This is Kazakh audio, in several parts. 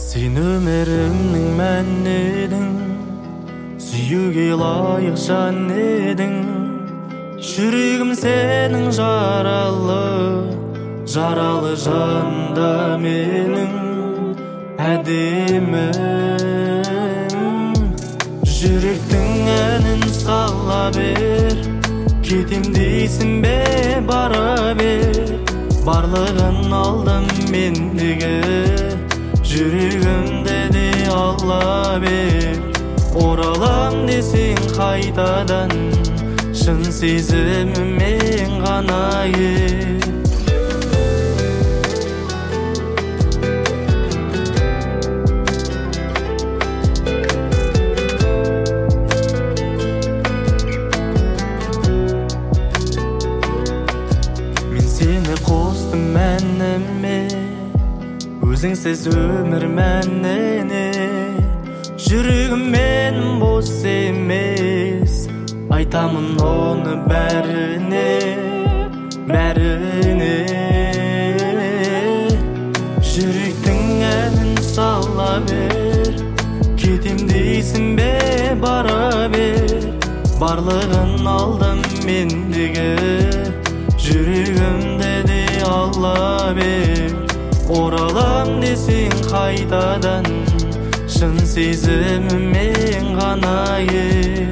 Sen ömürümнің мәні едің, сүюге лайық жан едің. Жүрегім сенің жаралы жанда менің әдемім. Жүректің әнін сала бер, кетем дейсің бе бара бер. Барлығын алдым мендегі, жүрегімді де алла бер. Оралам десең қайтадан, шын сезімімен ғана ел. Мен сені қостым мәніме, өзіңсіз өмір мәніне. Жүрегім мен бос емес, айтамын оны бәріне. Жүректің әнін сала бер, кетем дейсің бе бара бер. Барлығын алдым мендегі, жүрегімді де алла бер. Оралам десең қайтадан, шын сезімімен ғана ел.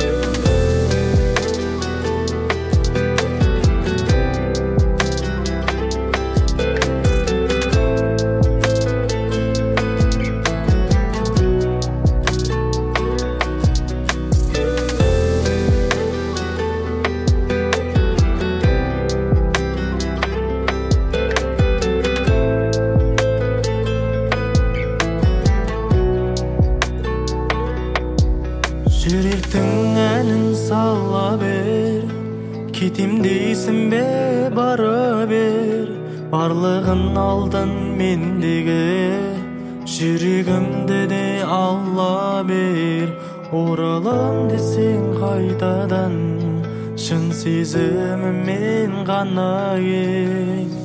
Жүректің әнін сала бер, кетем дейсің бе бара бер. Барлығын алдың мендегі, жүрегімді де алла бер. Оралам десең қайтадан, шын сезімімен ғана ел.